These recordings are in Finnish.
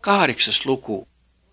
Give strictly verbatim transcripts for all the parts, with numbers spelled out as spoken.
Kahdeksas luku.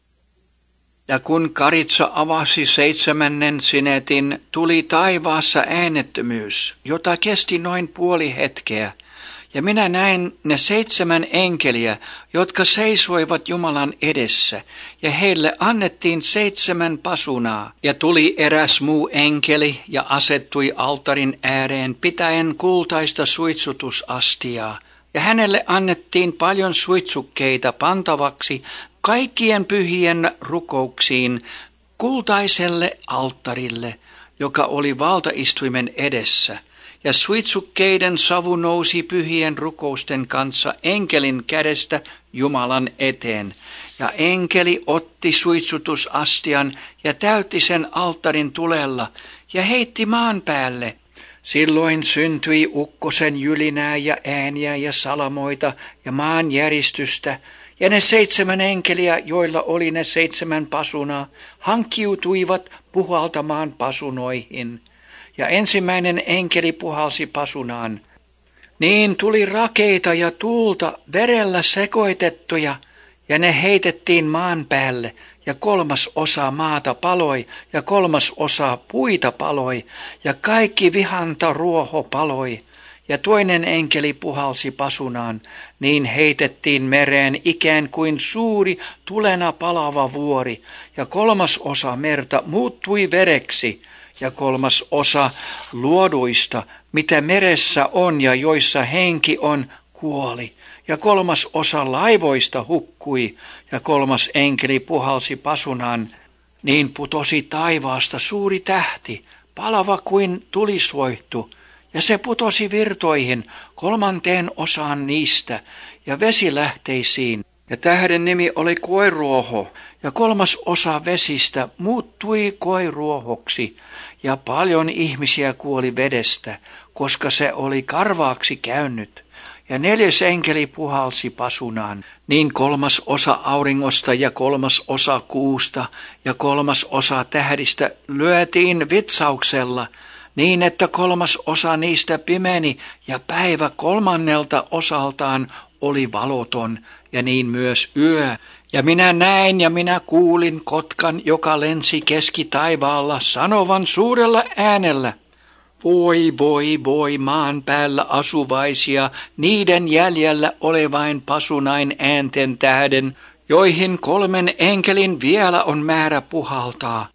Ja kun Karitsa avasi seitsemännen sinetin, tuli taivaassa äänettömyys, jota kesti noin puoli hetkeä. Ja minä näin ne seitsemän enkeliä, jotka seisoivat Jumalan edessä, ja heille annettiin seitsemän pasunaa. Ja tuli eräs muu enkeli ja asettui altarin ääreen pitäen kultaista suitsutusastiaa. Ja hänelle annettiin paljon suitsukkeita pantavaksi kaikkien pyhien rukouksiin kultaiselle alttarille, joka oli valtaistuimen edessä. Ja suitsukkeiden savu nousi pyhien rukousten kanssa enkelin kädestä Jumalan eteen. Ja enkeli otti suitsutusastian ja täytti sen alttarin tulella ja heitti maan päälle. Silloin syntyi ukkosen jylinää ja ääniä ja salamoita ja maan järistystä. Ja ne seitsemän enkeliä, joilla oli ne seitsemän pasunaa, hankkiutuivat puhaltamaan pasunoihin. Ja ensimmäinen enkeli puhalsi pasunaan. Niin tuli rakeita ja tuulta verellä sekoitettuja, ja ne heitettiin maan päälle, ja kolmas osa maata paloi, ja kolmas osa puita paloi, ja kaikki vihanta ruoho paloi. Ja toinen enkeli puhalsi pasunaan, niin heitettiin mereen ikään kuin suuri tulena palava vuori, ja kolmas osa merta muuttui vereksi, ja kolmas osa luoduista, mitä meressä on ja joissa henki on, kuoli, ja kolmas osa laivoista hukkui, ja kolmas enkeli puhalsi pasunaan, niin putosi taivaasta suuri tähti, palava kuin tulisuohtu, ja se putosi virtoihin kolmanteen osaan niistä ja vesilähteisiin. Ja tähden nimi oli koiruoho, ja kolmas osa vesistä muuttui koiruohoksi, ja paljon ihmisiä kuoli vedestä, koska se oli karvaaksi käynyt. Ja neljäs enkeli puhalsi pasunaan, niin kolmas osa auringosta ja kolmas osa kuusta ja kolmas osa tähdistä lyötiin vitsauksella, niin että kolmas osa niistä pimeni ja päivä kolmannelta osaltaan oli valoton ja niin myös yö. Ja minä näin ja minä kuulin kotkan, joka lensi keskitaivaalla sanovan suurella äänellä, voi, voi, voi maan päällä asuvaisia, niiden jäljellä olevain pasunain äänten tähden, joihin kolmen enkelin vielä on määrä puhaltaa.